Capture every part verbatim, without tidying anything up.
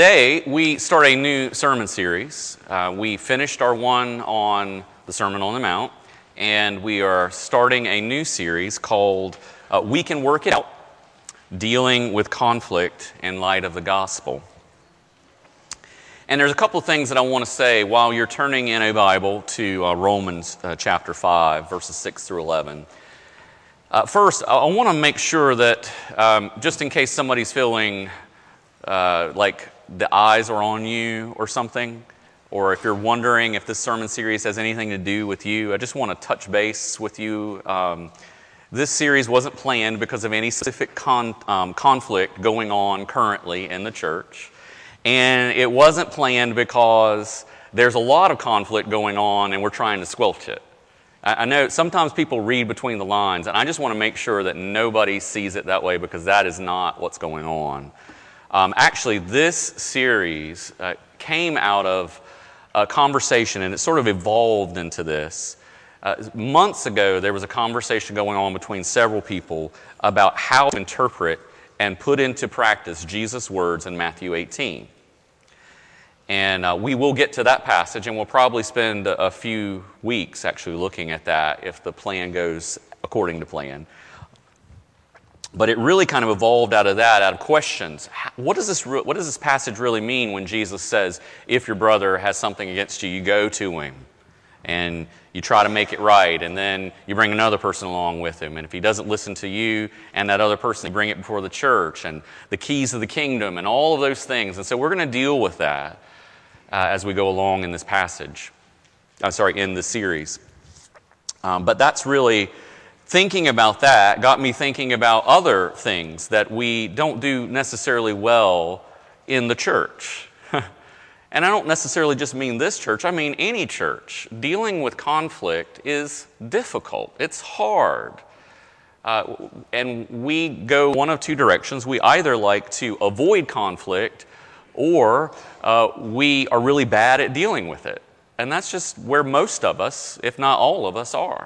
Today, we start a new sermon series. Uh, we finished our one on the Sermon on the Mount, and we are starting a new series called uh, We Can Work It Out, Dealing with Conflict in Light of the Gospel. And there's a couple of things that I want to say while you're turning in a Bible to uh, Romans uh, chapter five, verses six through eleven. Uh, first, I want to make sure that, um, just in case somebody's feeling uh, like the eyes are on you or something, or if you're wondering if this sermon series has anything to do with you, I just want to touch base with you. Um, this series wasn't planned because of any specific con- um, conflict going on currently in the church. And it wasn't planned because there's a lot of conflict going on and we're trying to squelch it. I, I know sometimes people read between the lines, and I just want to make sure that nobody sees it that way, because that is not what's going on. Um, actually, this series uh, came out of a conversation, and it sort of evolved into this. Uh, months ago, there was a conversation going on between several people about how to interpret and put into practice Jesus' words in Matthew eighteen. And uh, we will get to that passage, and we'll probably spend a, a few weeks actually looking at that if the plan goes according to plan. But it really kind of evolved out of that, out of questions. What does this re- what does this passage really mean when Jesus says, if your brother has something against you, you go to him and you try to make it right, and then you bring another person along with him, and if he doesn't listen to you and that other person, you bring it before the church, and the keys of the kingdom, and all of those things. And so we're going to deal with that uh, as we go along in this passage. I'm sorry, in the series. Um, but that's really... Thinking about that got me thinking about other things that we don't do necessarily well in the church. And I don't necessarily just mean this church, I mean any church. Dealing with conflict is difficult. It's hard. Uh, and we go one of two directions. We either like to avoid conflict, or uh, we are really bad at dealing with it. And that's just where most of us, if not all of us, are.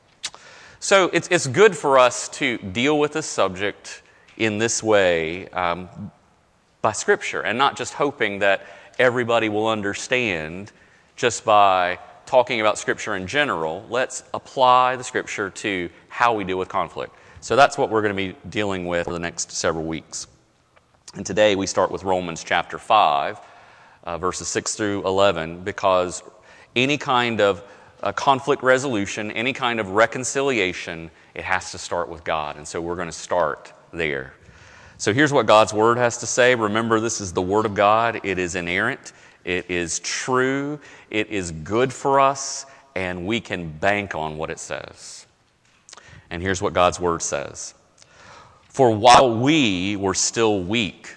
So it's it's good for us to deal with this subject in this way um, by Scripture, and not just hoping that everybody will understand just by talking about Scripture in general. Let's apply the Scripture to how we deal with conflict. So that's what we're going to be dealing with for the next several weeks. And today we start with Romans chapter five, uh, verses six through eleven, because any kind of Uh, conflict resolution, any kind of reconciliation, it has to start with God. And so we're going to start there. So here's what God's Word has to say. Remember, this is the Word of God. It is inerrant. It is true. It is good for us. And we can bank on what it says. And here's what God's Word says. For while we were still weak,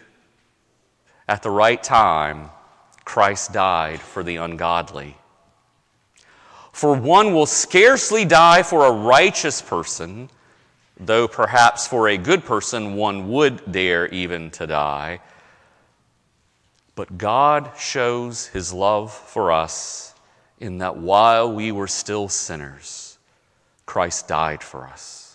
at the right time, Christ died for the ungodly. For one will scarcely die for a righteous person, though perhaps for a good person one would dare even to die. But God shows His love for us in that while we were still sinners, Christ died for us.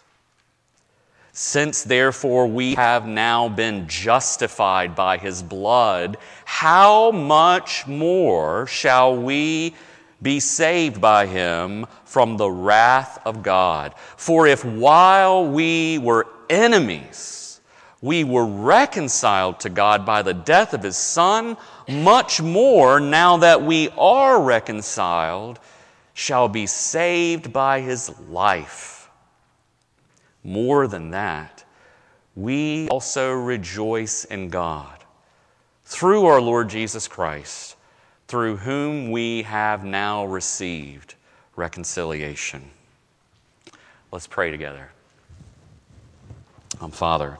Since therefore we have now been justified by His blood, how much more shall we be saved by Him from the wrath of God? For if while we were enemies, we were reconciled to God by the death of His Son, much more, now that we are reconciled, shall be saved by His life. More than that, we also rejoice in God through our Lord Jesus Christ, through whom we have now received reconciliation. Let's pray together. Um, Father,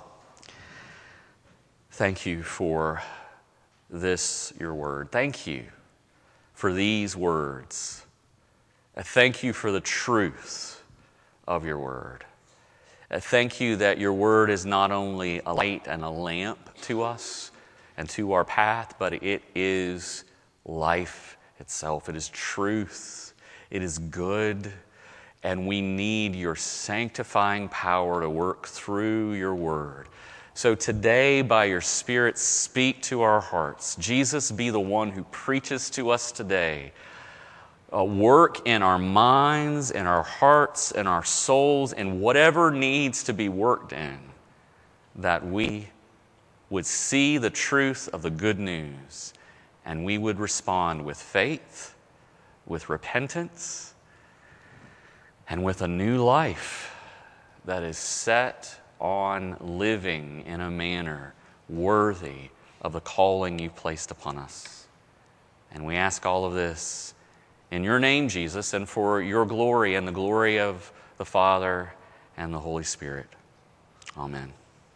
thank you for this, your word. Thank you for these words. I thank you for the truth of your word. I thank you that your word is not only a light and a lamp to us and to our path, but it is life itself. It is truth. It is good. And we need your sanctifying power to work through your word So today, by your Spirit, speak to our hearts. Jesus, be the one who preaches to us today. Uh, work in our minds, in our hearts, in our souls, in whatever needs to be worked in, that we would see the truth of the good news, and we would respond with faith, with repentance, and with a new life that is set on living in a manner worthy of the calling you've placed upon us. And we ask all of this in your name, Jesus, and for your glory and the glory of the Father and the Holy Spirit. Amen.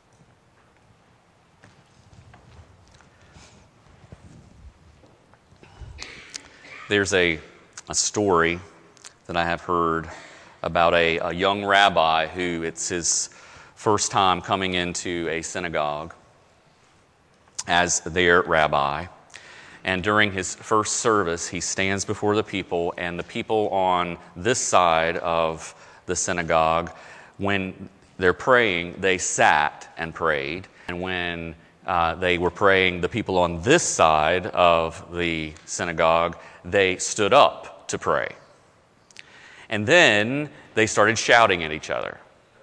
There's a, a story that I have heard about a, a young rabbi who it's his first time coming into a synagogue as their rabbi. And during his first service, he stands before the people, and the people on this side of the synagogue, when they're praying, they sat and prayed. And when uh, they were praying, the people on this side of the synagogue, they stood up to pray. And then they started shouting at each other.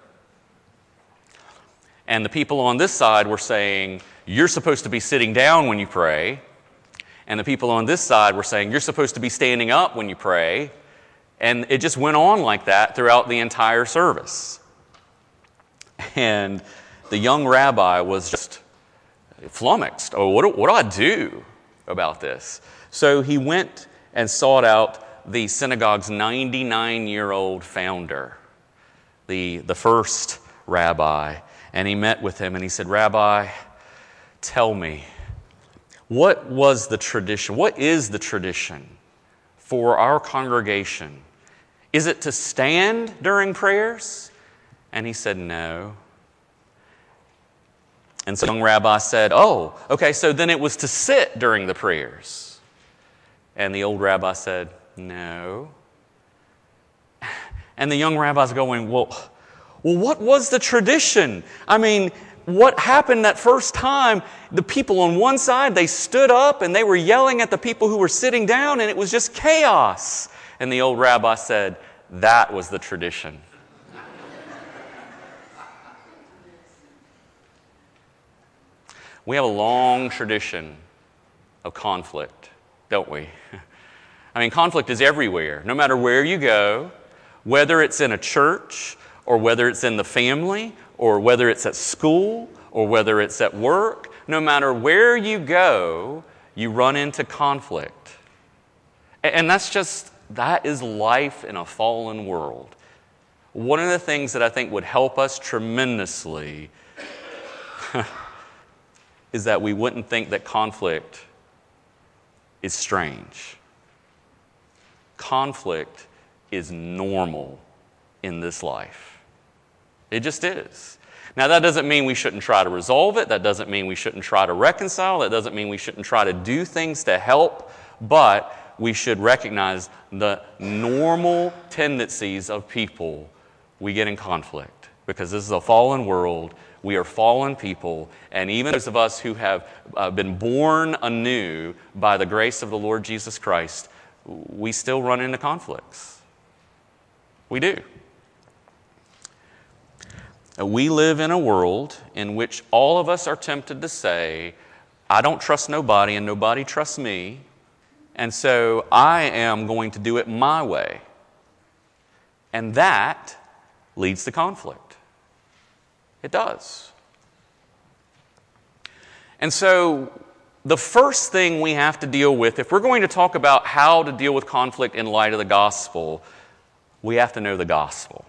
And the people on this side were saying, "You're supposed to be sitting down when you pray." And the people on this side were saying, "You're supposed to be standing up when you pray." And it just went on like that throughout the entire service. And the young rabbi was just flummoxed. Oh, what do, what do I do about this? So he went and sought out the synagogue's ninety-nine-year-old founder, the, the first rabbi. And he met with him and he said, "Rabbi, tell me, what was the tradition? What is the tradition for our congregation? Is it to stand during prayers?" And he said, "No." And so the young rabbi said, "Oh, okay, so then it was to sit during the prayers." And the old rabbi said, "No." And the young rabbi's going, well, well, what was the tradition? I mean, what happened that first time? The people on one side, they stood up and they were yelling at the people who were sitting down, and it was just chaos. And the old rabbi said, "That was the tradition." We have a long tradition of conflict, don't we? I mean, conflict is everywhere. No matter where you go, whether it's in a church, or whether it's in the family, or whether it's at school, or whether it's at work, no matter where you go, you run into conflict. And that's just, that is life in a fallen world. One of the things that I think would help us tremendously is that we wouldn't think that conflict is strange. Conflict is normal in this life. It just is. Now, that doesn't mean we shouldn't try to resolve it. That doesn't mean we shouldn't try to reconcile. That doesn't mean we shouldn't try to do things to help. But we should recognize the normal tendencies of people. We get in conflict because this is a fallen world. We are fallen people. And even those of us who have uh, been born anew by the grace of the Lord Jesus Christ, we still run into conflicts. We do. We live in a world in which all of us are tempted to say, "I don't trust nobody and nobody trusts me, and so I am going to do it my way." And that leads to conflict. It does. And so the first thing we have to deal with, if we're going to talk about how to deal with conflict in light of the gospel, we have to know the gospel.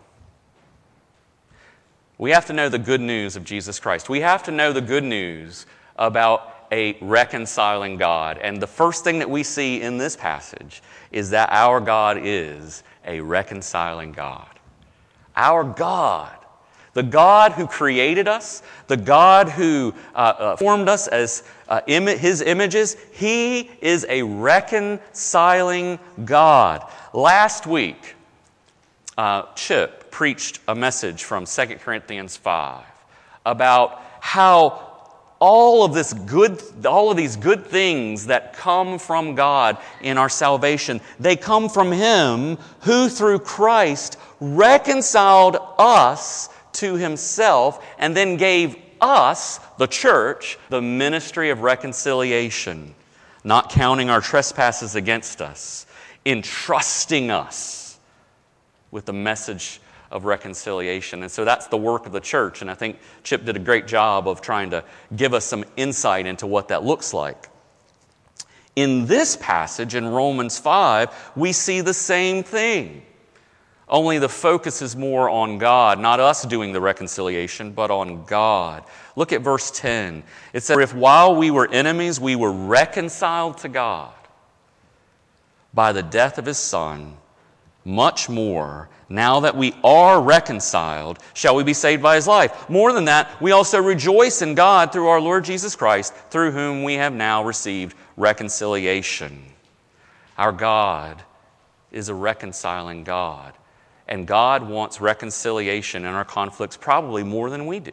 We have to know the good news of Jesus Christ. We have to know the good news about a reconciling God. And the first thing that we see in this passage is that our God is a reconciling God. Our God, the God who created us, the God who uh, uh, formed us as uh, im- His images, He is a reconciling God. Last week, uh, Chip preached a message from Second Corinthians five about how all of this good, all of these good things that come from God in our salvation, they come from Him who through Christ reconciled us to Himself and then gave us, the church, the ministry of reconciliation, not counting our trespasses against us, entrusting us with the message of reconciliation. And so that's the work of the church. And I think Chip did a great job of trying to give us some insight into what that looks like. In this passage, in Romans five, we see the same thing. Only the focus is more on God, not us doing the reconciliation, but on God. Look at verse ten. It says, "If while we were enemies, we were reconciled to God by the death of His Son, much more, now that we are reconciled, shall we be saved by His life. More than that, we also rejoice in God through our Lord Jesus Christ, through whom we have now received reconciliation." Our God is a reconciling God, and God wants reconciliation in our conflicts probably more than we do.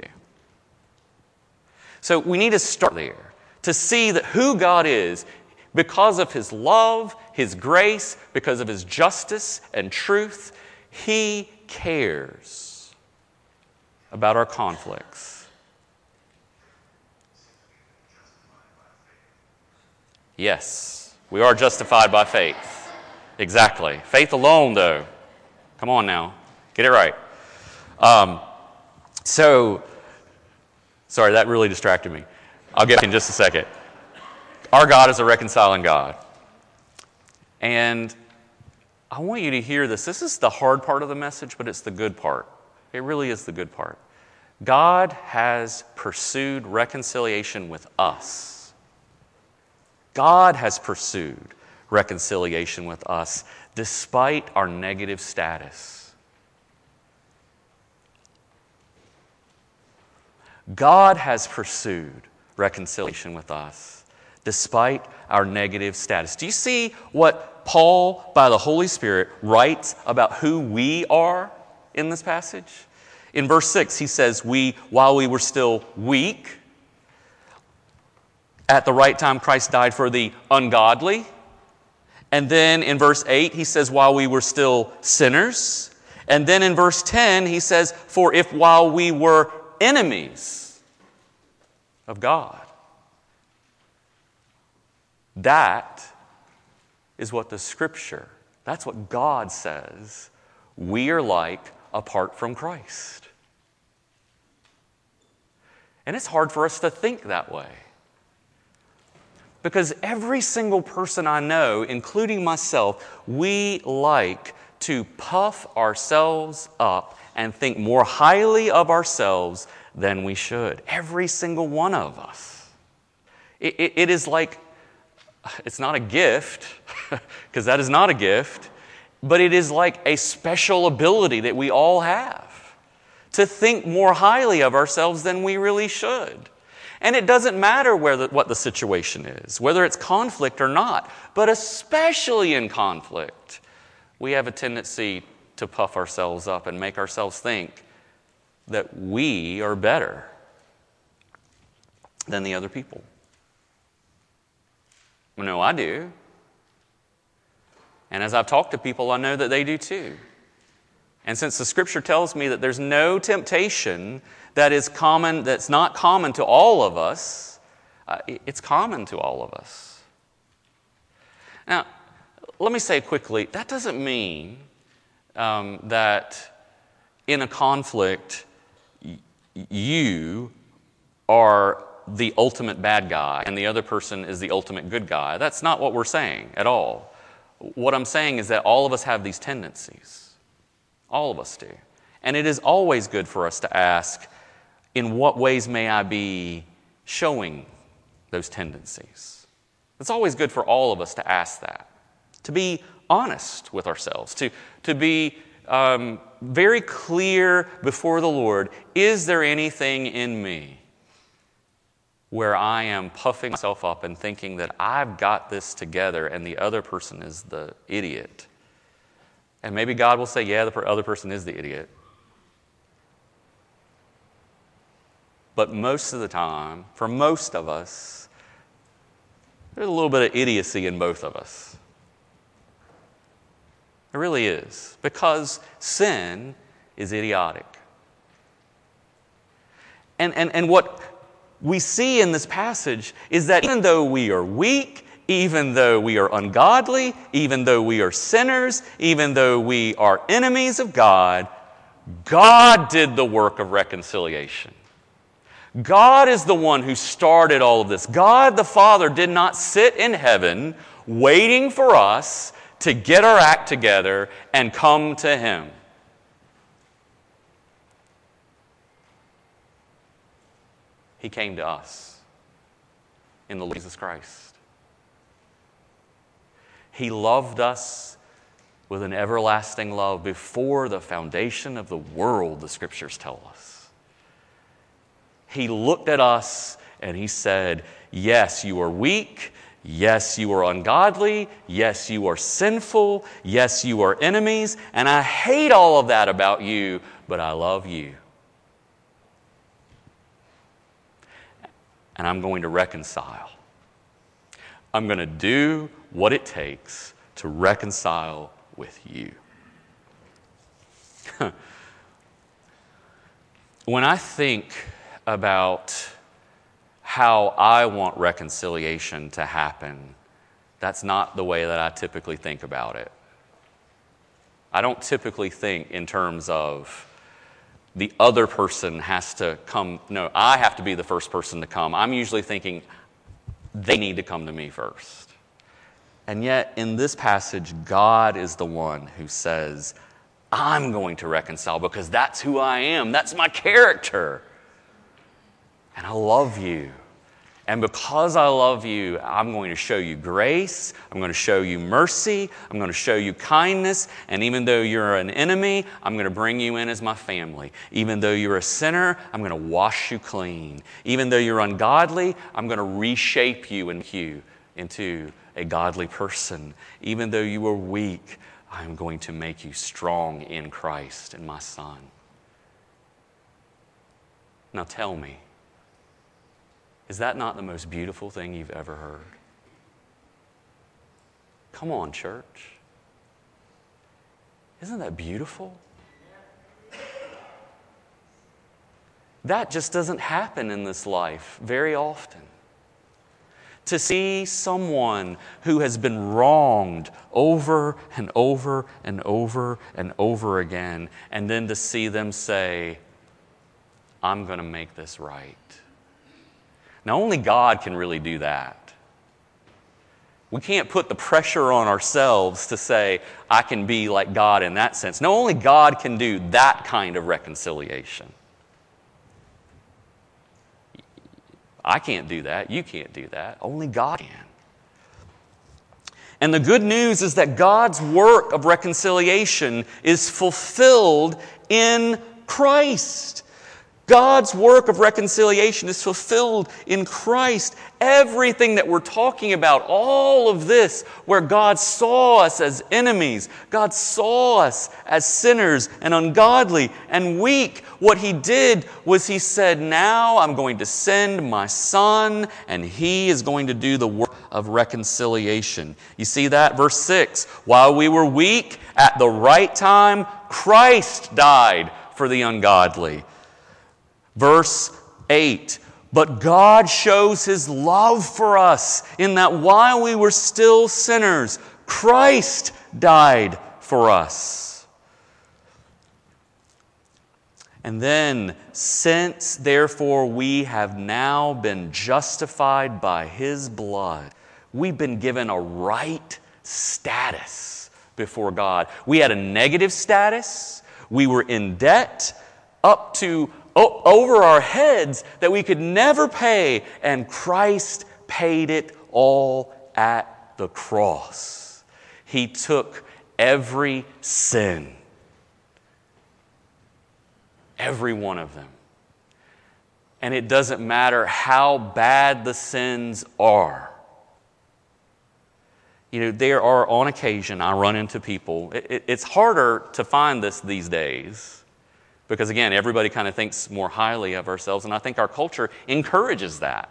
So we need to start there to see that who God is, because of His love, His grace, because of His justice and truth, He cares about our conflicts. Yes, we are justified by faith. Exactly. Faith alone, though. Come on now. Get it right. Um, so, sorry, that really distracted me. I'll get in just a second. Our God is a reconciling God. And I want you to hear this. This is the hard part of the message, but it's the good part. It really is the good part. God has pursued reconciliation with us. God has pursued reconciliation with us despite our negative status. God has pursued reconciliation with us despite our negative status. Do you see what Paul, by the Holy Spirit, writes about who we are in this passage? In verse six, he says, "We, while we were still weak, at the right time Christ died for the ungodly." And then in verse eight, he says, "While we were still sinners." And then in verse ten, he says, "For if while we were enemies of God." That is what the Scripture, that's what God says we are like apart from Christ. And it's hard for us to think that way. Because every single person I know, including myself, we like to puff ourselves up and think more highly of ourselves than we should. Every single one of us. It, it, it is like, it's not a gift, because that is not a gift, but it is like a special ability that we all have to think more highly of ourselves than we really should. And it doesn't matter where the, what the situation is, whether it's conflict or not, but especially in conflict, we have a tendency to puff ourselves up and make ourselves think that we are better than the other people. No, I do. And as I've talked to people, I know that they do too. And since the Scripture tells me that there's no temptation that is common, that's not common to all of us, uh, it's common to all of us. Now, let me say quickly, that doesn't mean um, that in a conflict y- you are the ultimate bad guy and the other person is the ultimate good guy. That's not what we're saying at all. What I'm saying is that all of us have these tendencies. All of us do. And it is always good for us to ask, in what ways may I be showing those tendencies? It's always good for all of us to ask that, to be honest with ourselves, to, to be um, very clear before the Lord. Is there anything in me where I am puffing myself up and thinking that I've got this together and the other person is the idiot? And maybe God will say, yeah, the other person is the idiot. But most of the time, for most of us, there's a little bit of idiocy in both of us. It really is. Because sin is idiotic. And, and, and what we see in this passage is that even though we are weak, even though we are ungodly, even though we are sinners, even though we are enemies of God, God did the work of reconciliation. God is the one who started all of this. God the Father did not sit in heaven waiting for us to get our act together and come to Him. He came to us in the Lord Jesus Christ. He loved us with an everlasting love before the foundation of the world, the Scriptures tell us. He looked at us and He said, yes, you are weak. Yes, you are ungodly. Yes, you are sinful. Yes, you are enemies. And I hate all of that about you, but I love you. And I'm going to reconcile. I'm going to do what it takes to reconcile with you. When I think about how I want reconciliation to happen, that's not the way that I typically think about it. I don't typically think in terms of the other person has to come. No, I have to be the first person to come. I'm usually thinking they need to come to me first. And yet, in this passage, God is the one who says, I'm going to reconcile because that's who I am. That's my character. And I love you. And because I love you, I'm going to show you grace. I'm going to show you mercy. I'm going to show you kindness. And even though you're an enemy, I'm going to bring you in as my family. Even though you're a sinner, I'm going to wash you clean. Even though you're ungodly, I'm going to reshape you and you into a godly person. Even though you are weak, I'm going to make you strong in Christ and my Son. Now tell me, is that not the most beautiful thing you've ever heard? Come on, church. Isn't that beautiful? That just doesn't happen in this life very often. To see someone who has been wronged over and over and over and over again, and then to see them say, I'm going to make this right. Now, only God can really do that. We can't put the pressure on ourselves to say, I can be like God in that sense. No, only God can do that kind of reconciliation. I can't do that. You can't do that. Only God can. And the good news is that God's work of reconciliation is fulfilled in Christ. God's work of reconciliation is fulfilled in Christ. Everything that we're talking about, all of this, where God saw us as enemies, God saw us as sinners and ungodly and weak, what He did was He said, now I'm going to send my Son, and He is going to do the work of reconciliation. You see that? Verse six, while we were weak, at the right time, Christ died for the ungodly. Verse eight, but God shows His love for us in that while we were still sinners, Christ died for us. And then, since therefore we have now been justified by His blood, we've been given a right status before God. We had a negative status. We were in debt up to over our heads that we could never pay, and Christ paid it all at the cross. He took every sin, every one of them. And it doesn't matter how bad the sins are. You know, there are, on occasion, I run into people, it, it, it's harder to find this these days, Because again, everybody kind of thinks more highly of ourselves, and I think our culture encourages that.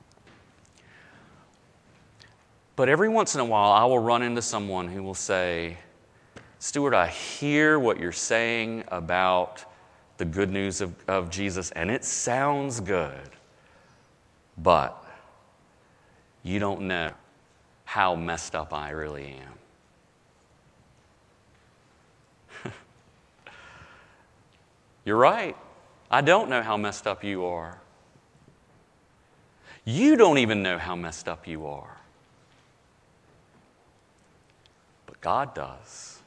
But every once in a while, I will run into someone who will say, Stuart, I hear what you're saying about the good news of, of Jesus, and it sounds good, but you don't know how messed up I really am. You're right. I don't know how messed up you are. You don't even know how messed up you are. But God does.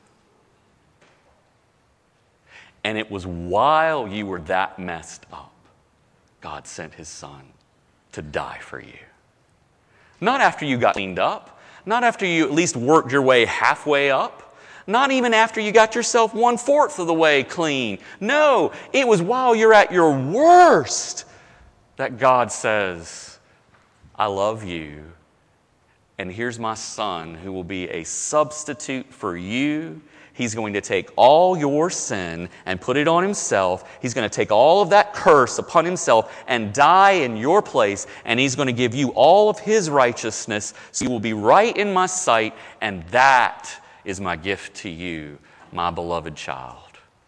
And it was while you were that messed up, God sent His Son to die for you. Not after you got cleaned up, not after you at least worked your way halfway up, not even after you got yourself one-fourth of the way clean. No, it was while you're at your worst that God says, I love you, and here's my Son who will be a substitute for you. He's going to take all your sin and put it on Himself. He's going to take all of that curse upon Himself and die in your place. And He's going to give you all of His righteousness. So you will be right in my sight. And that is my gift to you, my beloved child.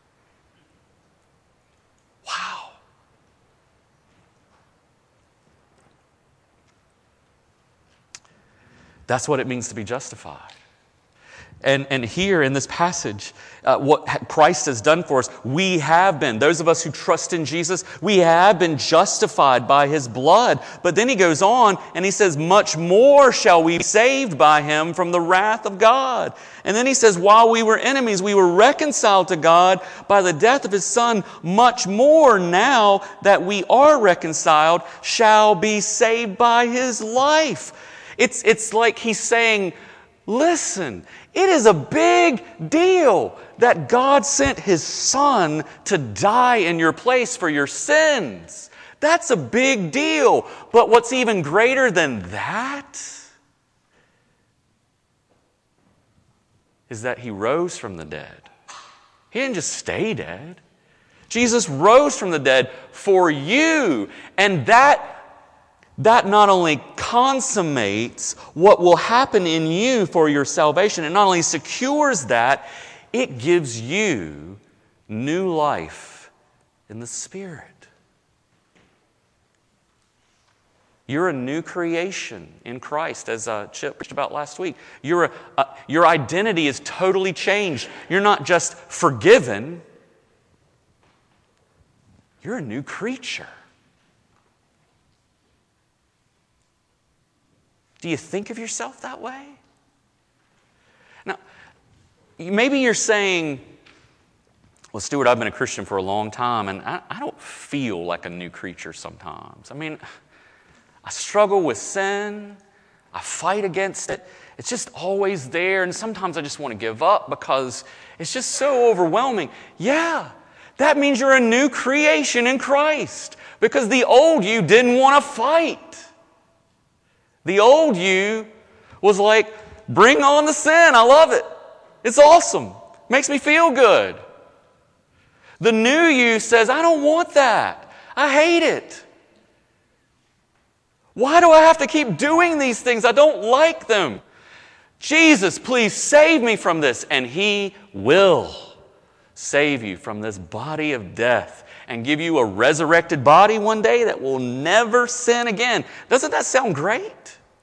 Wow. That's what it means to be justified. And, and here in this passage, uh, what Christ has done for us, we have been, those of us who trust in Jesus, we have been justified by His blood. But then He goes on and He says, much more shall we be saved by Him from the wrath of God. And then He says, while we were enemies, we were reconciled to God by the death of His Son. Much more now that we are reconciled shall be saved by His life. It's, it's like He's saying, listen, it is a big deal that God sent His Son to die in your place for your sins. That's a big deal. But what's even greater than that is that He rose from the dead. He didn't just stay dead. Jesus rose from the dead for you. And that That not only consummates what will happen in you for your salvation, it not only secures that, it gives you new life in the Spirit. You're a new creation in Christ, as uh, Chip preached about last week. You're a, uh, your identity is totally changed. You're not just forgiven. You're a new creature. Do you think of yourself that way? Now, maybe you're saying, well, Stuart, I've been a Christian for a long time, and I, I don't feel like a new creature sometimes. I mean, I struggle with sin. I fight against it. It's just always there, and sometimes I just want to give up because it's just so overwhelming. Yeah, that means you're a new creation in Christ because the old you didn't want to fight. The old you was like, bring on the sin. I love it. It's awesome. Makes me feel good. The new you says, I don't want that. I hate it. Why do I have to keep doing these things? I don't like them. Jesus, please save me from this. And He will save you from this body of death and give you a resurrected body one day that will never sin again. Doesn't that sound great?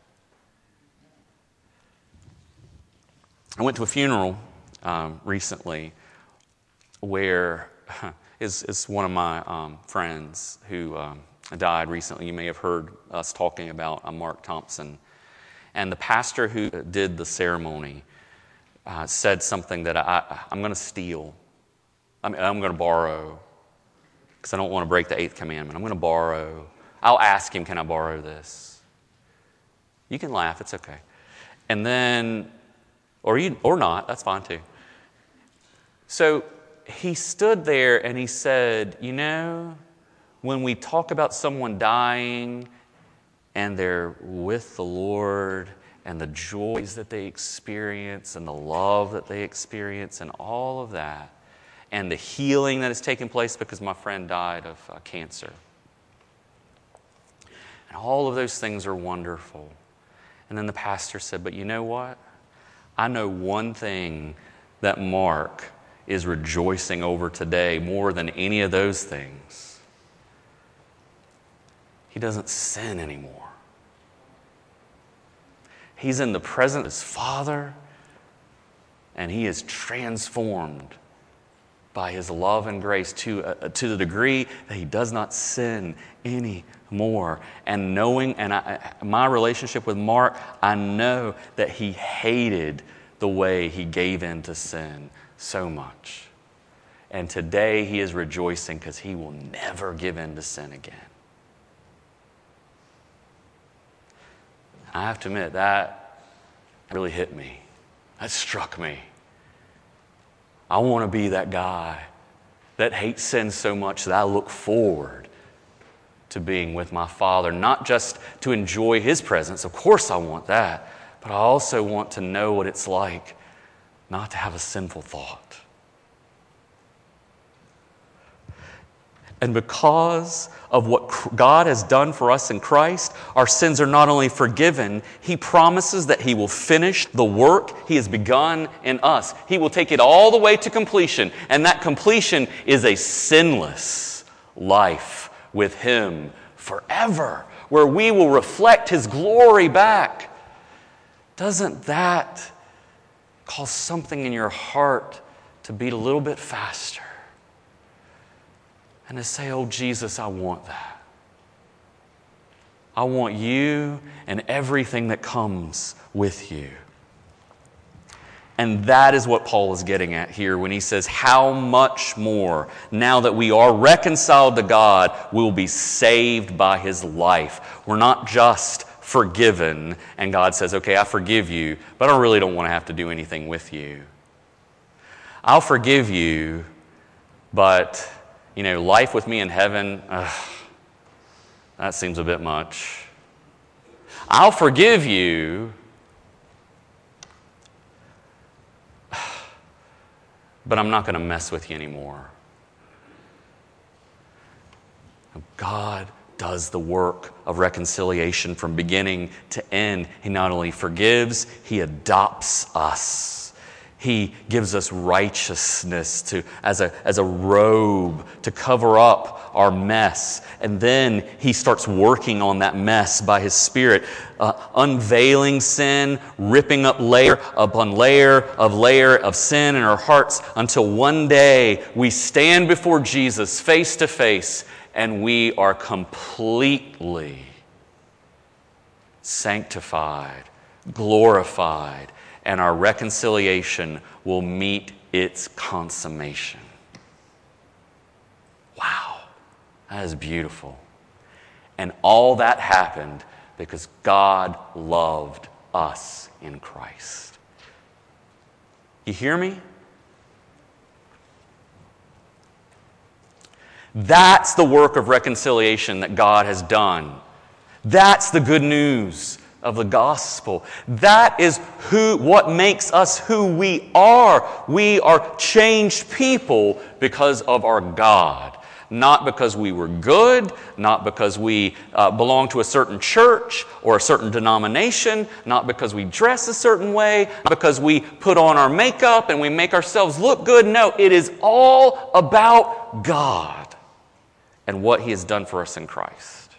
I went to a funeral um, recently where is is one of my um, friends who um, died recently. You may have heard us talking about uh, Mark Thompson. And the pastor who did the ceremony uh, said something that I, I'm going to steal. I mean, I'm going to borrow because I don't want to break the eighth commandment. I'm going to borrow. I'll ask him, can I borrow this? You can laugh. It's okay. And then, or you, or not, that's fine too. So he stood there and he said, you know, when we talk about someone dying and they're with the Lord and the joys that they experience and the love that they experience and all of that, and the healing that has taken place because my friend died of uh, cancer. And all of those things are wonderful. And then the pastor said, but you know what? I know one thing that Mark is rejoicing over today more than any of those things. He doesn't sin anymore. He's in the presence of his Father, and he is transformed by his love and grace to, uh, to the degree that he does not sin anymore. And knowing, and I, my relationship with Mark, I know that he hated the way he gave in to sin so much. And today he is rejoicing because he will never give in to sin again. I have to admit, that really hit me. That struck me. I want to be that guy that hates sin so much that I look forward to being with my Father, not just to enjoy his presence. Of course I want that. But I also want to know what it's like not to have a sinful thought. And because of what God has done for us in Christ, our sins are not only forgiven, he promises that he will finish the work he has begun in us. He will take it all the way to completion, and that completion is a sinless life with him forever, where we will reflect his glory back. Doesn't that cause something in your heart to beat a little bit faster? And to say, oh, Jesus, I want that. I want you and everything that comes with you. And that is what Paul is getting at here when he says, how much more, now that we are reconciled to God, we will be saved by his life. We're not just forgiven, and God says, okay, I forgive you, but I really don't want to have to do anything with you. I'll forgive you, but, you know, life with me in heaven, ugh, that seems a bit much. I'll forgive you, but I'm not going to mess with you anymore. God does the work of reconciliation from beginning to end. He not only forgives, he adopts us. He gives us righteousness to, as a, as a robe to cover up our mess. And then he starts working on that mess by his Spirit, uh, unveiling sin, ripping up layer upon layer of layer of sin in our hearts until one day we stand before Jesus face to face and we are completely sanctified, glorified, and our reconciliation will meet its consummation. Wow, that is beautiful. And all that happened because God loved us in Christ. You hear me? That's the work of reconciliation that God has done. That's the good news of the gospel. That is who, what makes us who we are. We are changed people because of our God. Not because we were good, not because we uh, belong to a certain church or a certain denomination, not because we dress a certain way, not because we put on our makeup and we make ourselves look good. No, it is all about God and what he has done for us in Christ.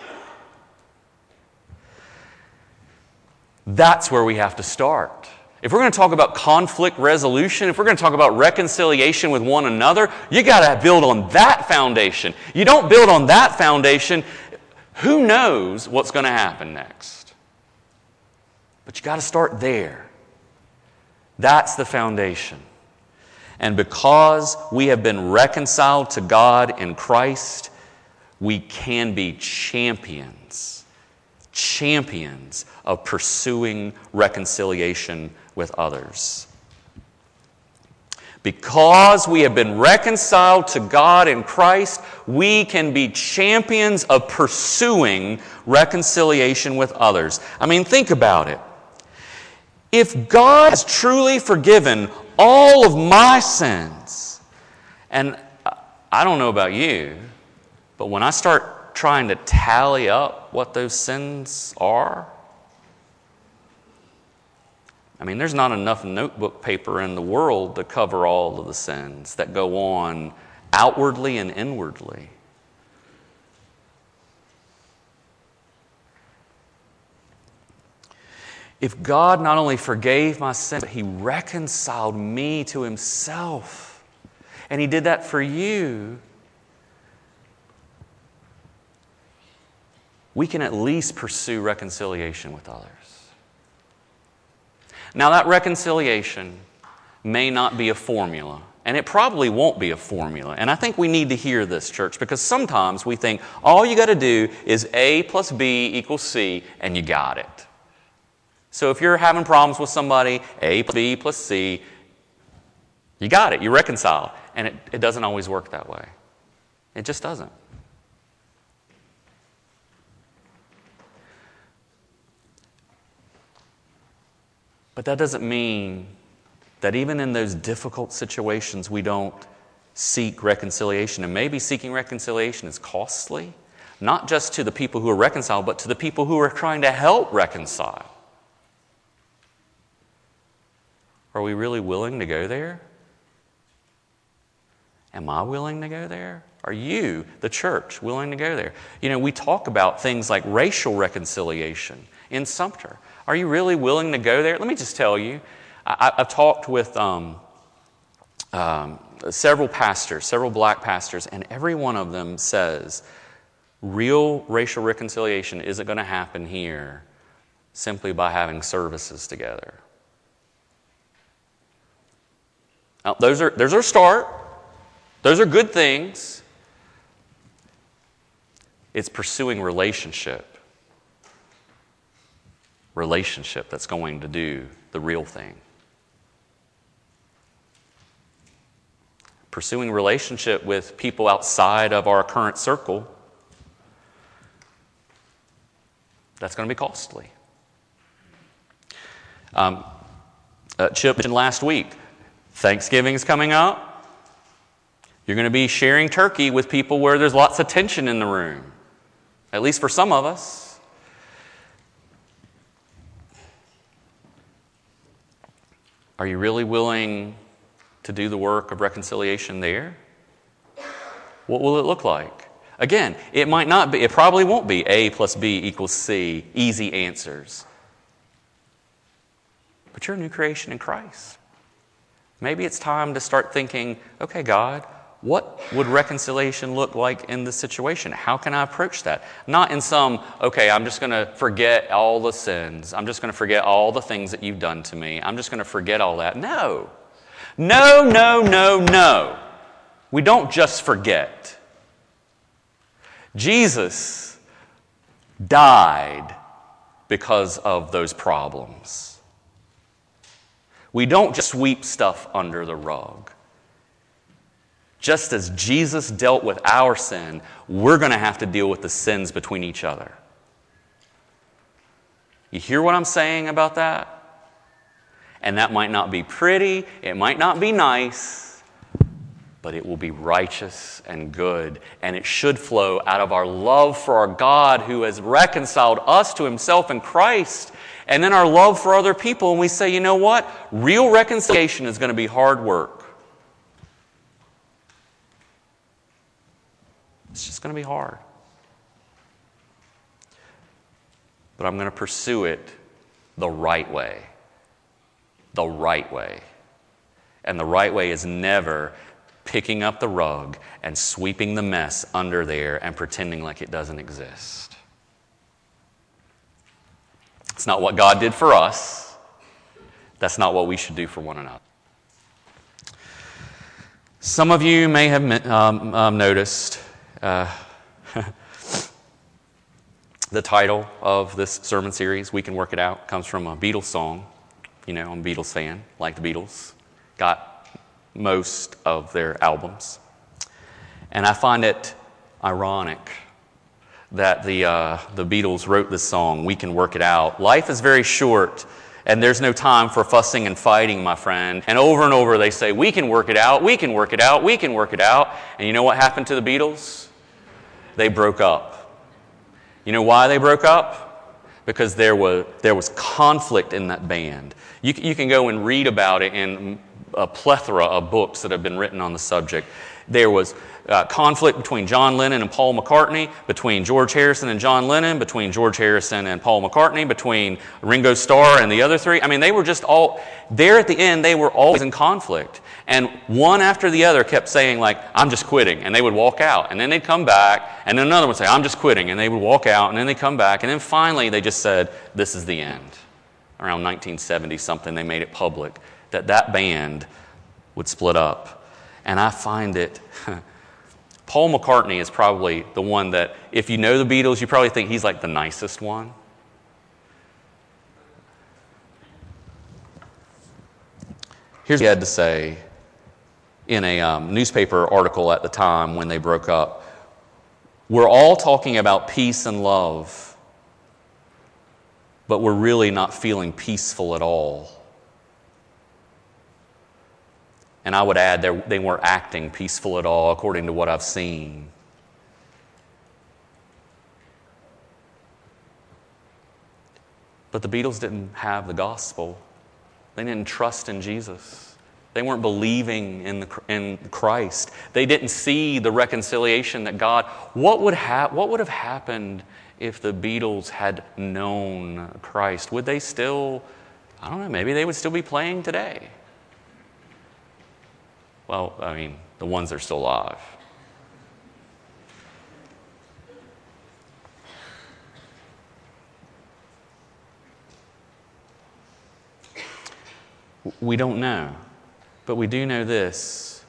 That's where we have to start. If we're going to talk about conflict resolution, if we're going to talk about reconciliation with one another, you got to build on that foundation. You don't build on that foundation, who knows what's going to happen next? But you got to start there. That's the foundation. And because we have been reconciled to God in Christ, we can be champions, champions of pursuing reconciliation with others. Because we have been reconciled to God in Christ, we can be champions of pursuing reconciliation with others. I mean, think about it. If God has truly forgiven all of my sins, And I don't know about you, but when I start trying to tally up what those sins are, I mean, there's not enough notebook paper in the world to cover all of the sins that go on outwardly and inwardly. If God not only forgave my sin, but He reconciled me to Himself, and He did that for you, we can at least pursue reconciliation with others. Now, that reconciliation may not be a formula, and it probably won't be a formula. And I think we need to hear this, church, because sometimes we think all you got to do is A plus B equals C, and you got it. So if you're having problems with somebody, A plus B plus C, you got it, you reconcile. And it, it doesn't always work that way. It just doesn't. But that doesn't mean that even in those difficult situations we don't seek reconciliation. And maybe seeking reconciliation is costly, not just to the people who are reconciled, but to the people who are trying to help reconcile. Are we really willing to go there? Am I willing to go there? Are you, the church, willing to go there? You know, we talk about things like racial reconciliation in Sumter. Are you really willing to go there? Let me just tell you, I, I've talked with um, um, several pastors, several black pastors, and every one of them says real racial reconciliation isn't going to happen here simply by having services together. Now, those are, those are a start. Those are good things. It's pursuing relationship. Relationship that's going to do the real thing. Pursuing relationship with people outside of our current circle, that's going to be costly. Um, uh, Chip mentioned last week, Thanksgiving is coming up. You're going to be sharing turkey with people where there's lots of tension in the room, at least for some of us. Are you really willing to do the work of reconciliation there? What will it look like? Again, it might not be, it probably won't be A plus B equals C, easy answers. But you're a new creation in Christ. Maybe it's time to start thinking, okay, God, what would reconciliation look like in this situation? How can I approach that? Not in some, okay, I'm just going to forget all the sins. I'm just going to forget all the things that you've done to me. I'm just going to forget all that. No. No, no, no, no. We don't just forget. Jesus died because of those problems. We don't just sweep stuff under the rug. Just as Jesus dealt with our sin, we're going to have to deal with the sins between each other. You hear what I'm saying about that? And that might not be pretty, it might not be nice, but it will be righteous and good, and it should flow out of our love for our God who has reconciled us to Himself in Christ, and then our love for other people, and we say, you know what? Real reconciliation is going to be hard work. It's just going to be hard. But I'm going to pursue it the right way. The right way. And the right way is never picking up the rug and sweeping the mess under there and pretending like it doesn't exist. It's not what God did for us. That's not what we should do for one another. Some of you may have um, um, noticed uh, the title of this sermon series, We Can Work It Out, comes from a Beatles song. You know, I'm a Beatles fan, like the Beatles. Got most of their albums. And I find it ironic that the uh, the Beatles wrote this song, We Can Work It Out. Life is very short, And there's no time for fussing and fighting, my friend. And over and over they say, we can work it out, we can work it out, we can work it out. And you know what happened to the Beatles? They broke up. You know why they broke up? Because there was, there was conflict in that band. You, you can go and read about it in a plethora of books that have been written on the subject. There was uh, conflict between John Lennon and Paul McCartney, between George Harrison and John Lennon, between George Harrison and Paul McCartney, between Ringo Starr and the other three. I mean, they were just all, there at the end, they were always in conflict. And one after the other kept saying, like, I'm just quitting. And they would walk out. And then they'd come back. And then another one would say, I'm just quitting. And they would walk out. And then they'd come back. And then finally, they just said, this is the end. Around nineteen seventy something, they made it public that that band would split up. And I find it, Paul McCartney is probably the one that, if you know the Beatles, you probably think he's like the nicest one. Here's what he had to say in a um, newspaper article at the time when they broke up. We're all talking about peace and love, but we're really not feeling peaceful at all. And I would add that they weren't acting peaceful at all, according to what I've seen. But the Beatles didn't have the gospel. They didn't trust in Jesus. They weren't believing in, the, in Christ. They didn't see the reconciliation that God... What would, ha- what would have happened if the Beatles had known Christ? Would they still... I don't know, maybe they would still be playing today. Well, I mean, the ones that are still alive. We don't know, but we do know this.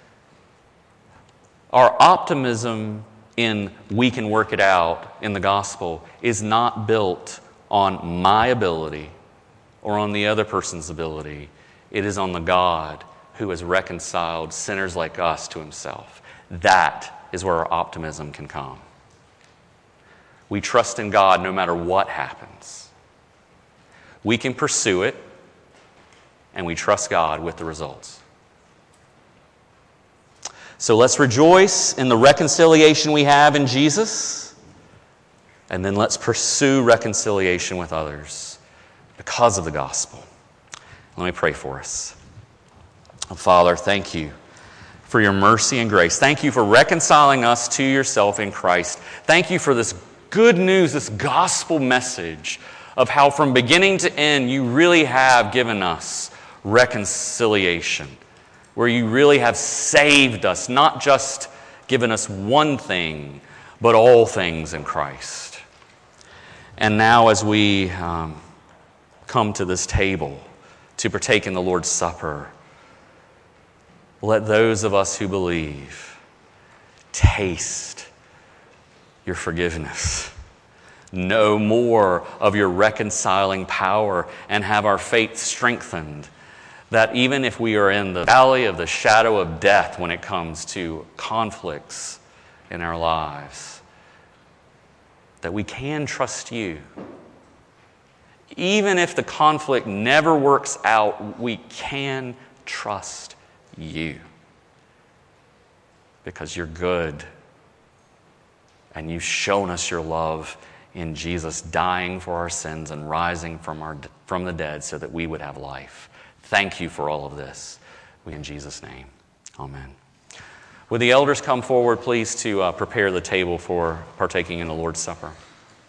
Our optimism in we can work it out in the gospel is not built on my ability or on the other person's ability. It is on the God who has reconciled sinners like us to himself. That is where our optimism can come. We trust in God no matter what happens. We can pursue it, and we trust God with the results. So let's rejoice in the reconciliation we have in Jesus, and then let's pursue reconciliation with others because of the gospel. Let me pray for us. Father, thank you for your mercy and grace. Thank you for reconciling us to yourself in Christ. Thank you for this good news, this gospel message of how from beginning to end you really have given us reconciliation, where you really have saved us, not just given us one thing, but all things in Christ. And now as we um, come to this table to partake in the Lord's Supper, let those of us who believe taste your forgiveness, know more of your reconciling power, and have our faith strengthened, that even if we are in the valley of the shadow of death when it comes to conflicts in our lives, that we can trust you. Even if the conflict never works out, we can trust you, because you're good and you've shown us your love in Jesus dying for our sins and rising from our from the dead so that we would have life. Thank you for all of this. We in Jesus' name, amen. Would the elders come forward, please, to uh, prepare the table for partaking in the Lord's Supper?